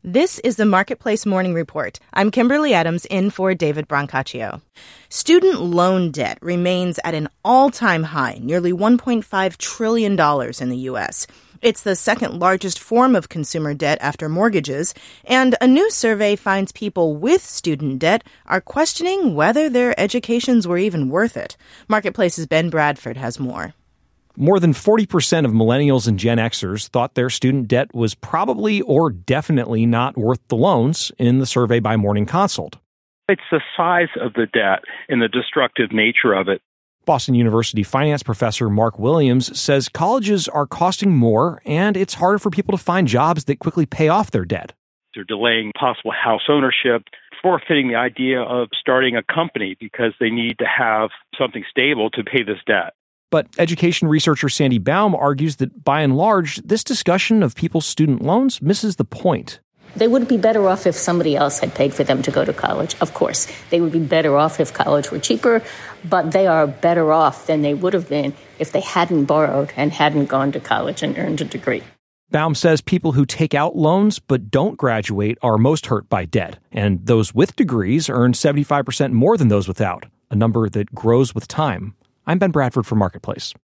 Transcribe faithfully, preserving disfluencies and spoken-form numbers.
This is the Marketplace Morning Report. I'm Kimberly Adams in for David Brancaccio. Student loan debt remains at an all-time high, nearly one point five trillion dollars in the U S. It's the second largest form of consumer debt after mortgages, and a new survey finds people with student debt are questioning whether their educations were even worth it. Marketplace's Ben Bradford has more. More than forty percent of millennials and Gen Xers thought their student debt was probably or definitely not worth the loans in the survey by Morning Consult. It's the size of the debt and the destructive nature of it. Boston University finance professor Mark Williams says colleges are costing more and it's harder for people to find jobs that quickly pay off their debt. They're delaying possible house ownership, forfeiting the idea of starting a company because they need to have something stable to pay this debt. But education researcher Sandy Baum argues that, by and large, this discussion of people's student loans misses the point. They would be better off if somebody else had paid for them to go to college, of course. They would be better off if college were cheaper, but they are better off than they would have been if they hadn't borrowed and hadn't gone to college and earned a degree. Baum says people who take out loans but don't graduate are most hurt by debt, and those with degrees earn seventy-five percent more than those without, a number that grows with time. I'm Ben Bradford for Marketplace.